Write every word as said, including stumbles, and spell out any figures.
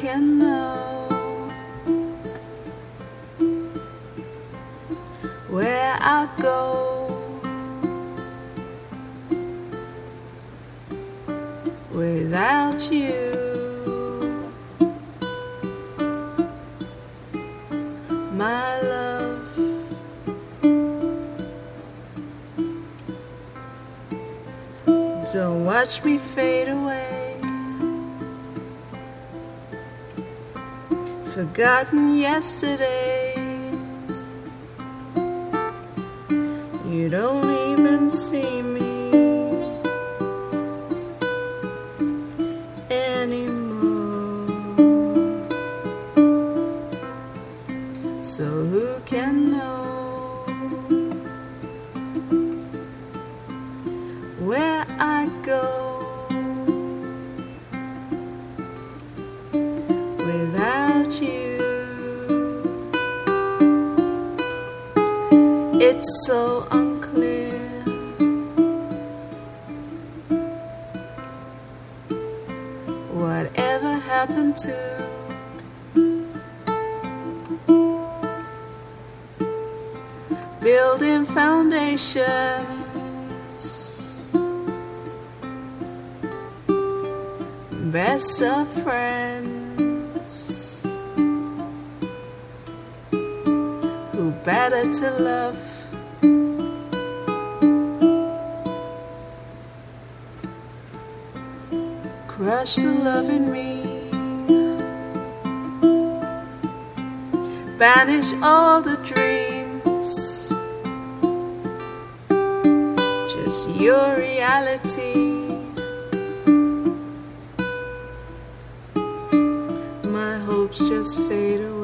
can know where I go without you. My love, don't watch me fade away, forgotten yesterday. You don't even see me anymore, so who can know where I go without you? It's so unclear whatever happened to building foundations, best of friends, who better to love crush the love in me, banish all the dreams, just your reality. My hopes just fade away.